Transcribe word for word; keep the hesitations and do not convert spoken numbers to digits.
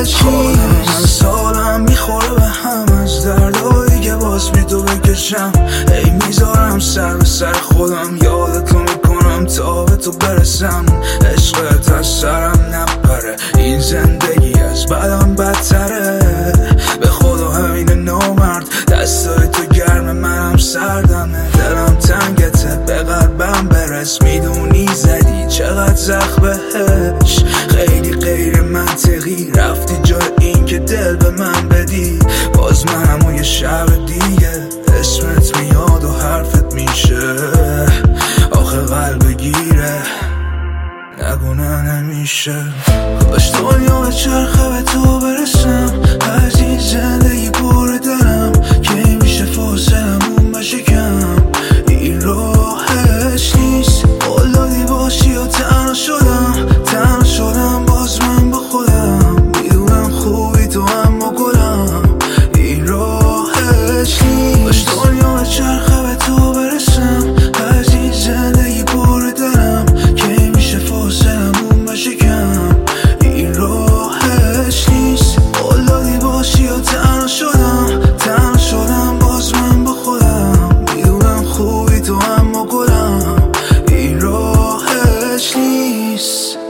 خودم من سالم میخوره به هم از دردایی که باز بی تو بکشم. ای میذارم سر به سر خودم یادتو میکنم تا به تو برسم. عشقت از سرم نپره این زندگی از بدم بدتره. به خدا همین نامرد دستای تو گرم منم سردمه. دلم تنگته به قلبم برس میدونی زدی چقدر زخم بهش. خیلی غیر منطقی رفتی جای این که دل به من بدی. باز منم و یه شب دیگه اسمت میاد و حرفت میشه. آخه قلب گیره نگونه نمیشه. کاش دنیا به چرخه به تو برسم. از این زندگی پر دارم که میشه فاصلمون بشه کم. این راهش نیست قلدی باشی و تنها شدم. تنها شدم باز من با خودم. میدونم خوبی تو اما گلم. این راهش نیست کاش دنیا به چرخه به تو برسم. از این زندگی پر دارم که میشه فاصلمون بشه کم. این راهش نیست قلدی باشی و تنها شدم. تنها شدم باز من با خودم. میدونم خوبی تو اما گلم. این راهش نیست.